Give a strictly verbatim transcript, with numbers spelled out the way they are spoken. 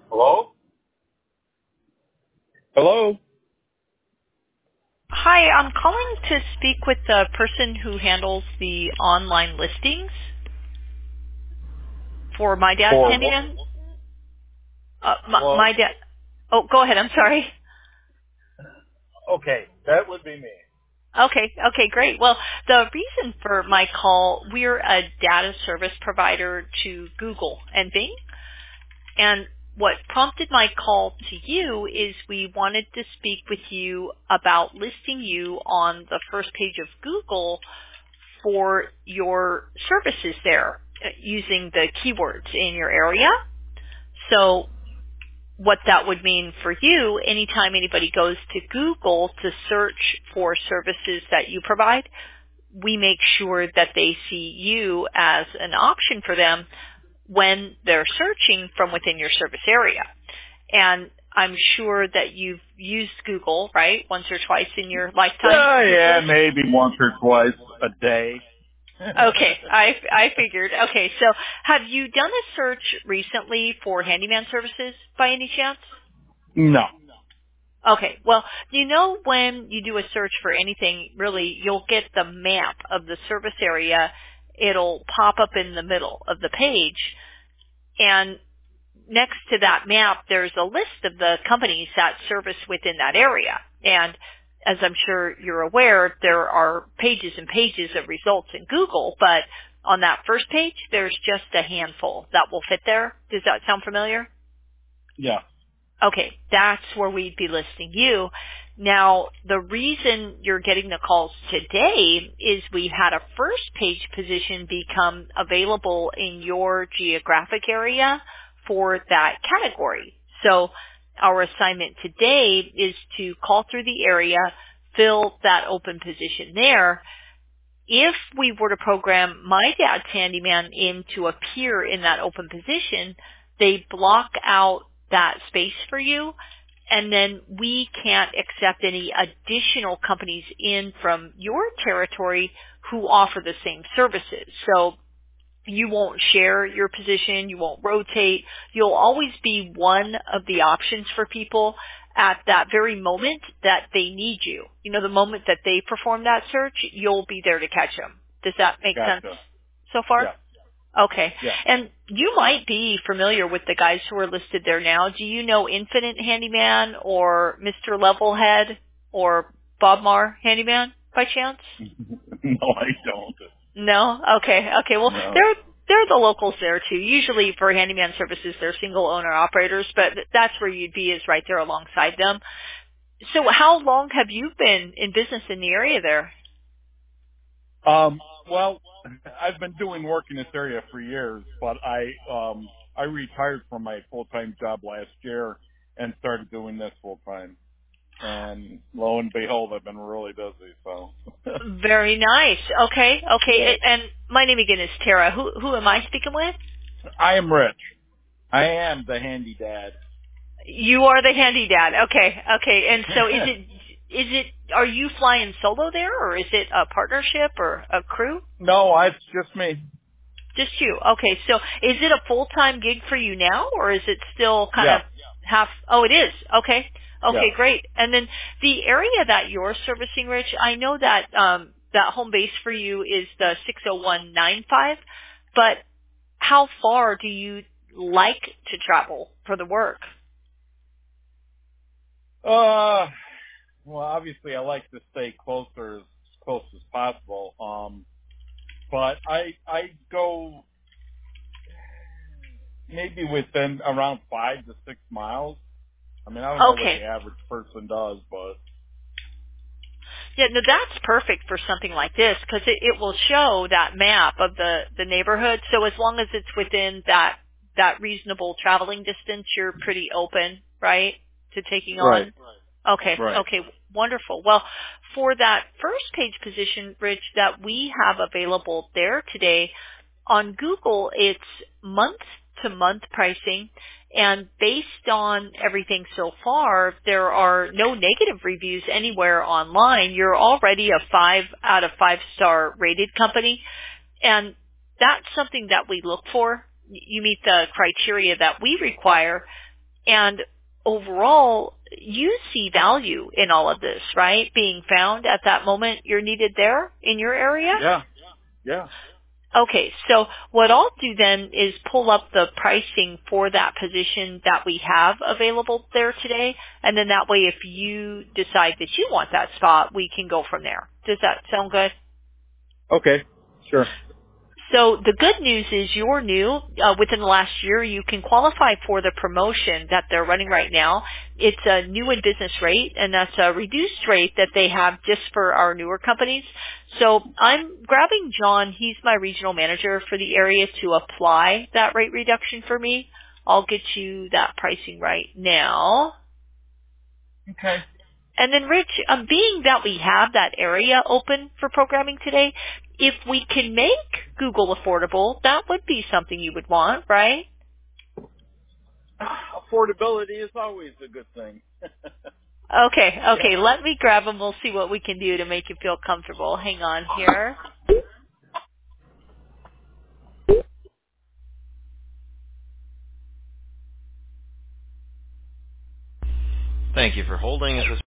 Hello? Hello? Hi, I'm calling to speak with the person who handles the online listings for My Dad's For what? Handyman. Uh, my, Well, my dad. Oh, go ahead. I'm sorry. okay, that would be me. Okay. Okay. Great. Well, the reason for my call, we're a data service provider to Google and Bing, and what prompted my call to you is we wanted to speak with you about listing you on the first page of Google for your services there uh, using the keywords in your area. So what that would mean for you, anytime anybody goes to Google to search for services that you provide, we make sure that they see you as an option for them when they're searching from within your service area. And I'm sure that you've used Google, right, once or twice in your lifetime Uh, to yeah, search? maybe once or twice a day. Okay, I, I figured. Okay, so have you done a search recently for handyman services by any chance? No. Okay, well, you know when you do a search for anything, really, you'll get the map of the service area. It'll pop up in the middle of the page, and next to that map, there's a list of the companies that service within that area. And as I'm sure you're aware, there are pages and pages of results in Google, but on that first page, there's just a handful that will fit there. Does that sound familiar? Yeah. Okay, that's where we'd be listing you. Now, the reason you're getting the calls today is we've had a first page position become available in your geographic area for that category. So our assignment today is to call through the area, fill that open position there. If we were to program My Dad's Handyman in to appear in that open position, they block out that space for you, and then we can't accept any additional companies in from your territory who offer the same services. So you won't share your position, you won't rotate, you'll always be one of the options for people at that very moment that they need you. You know, the moment that they perform that search, you'll be there to catch them. Does that make sense Gotcha. so far? Yeah. Okay. Yeah. And you might be familiar with the guys who are listed there now. Do you know Infinite Handyman or Mister Levelhead or Bob Marr Handyman by chance? No, I don't. No? Okay. Okay. Well, No. they're they're the locals there too. Usually for handyman services, they're single owner operators, but that's where you'd be is right there alongside them. So how long have you been in business in the area there? Um, well, I've been doing work in this area for years, but I, um, I retired from my full-time job last year and started doing this full-time. And lo and behold, I've been really busy, so. Very nice. Okay. Yeah. Okay. And my name again is Tara. Who who am I speaking with? I am rich. I am the handy dad. You are the handy dad. Okay. Okay. And so is it is it are you flying solo there or is it a partnership or a crew? No, it's just me. Just you. Okay. So is it a full-time gig for you now or is it still kind Yeah, of half? Oh, it is. Okay. yeah. Okay, great. And then the area that you're servicing, Rich, I know that um, that home base for you is the six oh one nine five, but how far do you like to travel for the work? Uh, well, obviously, I like to stay closer as close as possible. Um, but I I go maybe within around five to six miles. I mean, I don't know what Okay. the average person does, but Yeah, no, that's perfect for something like this because it, it will show that map of the, the neighborhood. So as long as it's within that that reasonable traveling distance, you're pretty open, right, to taking right, on. Okay, right. okay, wonderful. Well, for that first page position, Rich, that we have available there today, on Google, it's month-to-month pricing, and based on everything so far, there are no negative reviews anywhere online. You're already a five out of five star rated company, and that's something that we look for. You meet the criteria that we require, And overall, you see value in all of this, right? Being found at that moment you're needed there in your area? Yeah. Yeah. Okay, so what I'll do then is pull up the pricing for that position that we have available there today, and then that way if you decide that you want that spot, we can go from there. Does that sound good? Okay. Sure. So the good news is you're new. Uh, within the last year, you can qualify for the promotion that they're running right now. It's a new in business rate, and that's a reduced rate that they have just for our newer companies. So I'm grabbing John. He's my regional manager for the area to apply that rate reduction for me. I'll get you that pricing right now. Okay. And then, Rich, um, being that we have that area open for programming today, if we can make Google affordable, that would be something you would want, right? Affordability is always a good thing. Okay, okay. Yeah. Let me grab them. We'll see what we can do to make you feel comfortable. Hang on here. Thank you for holding. This is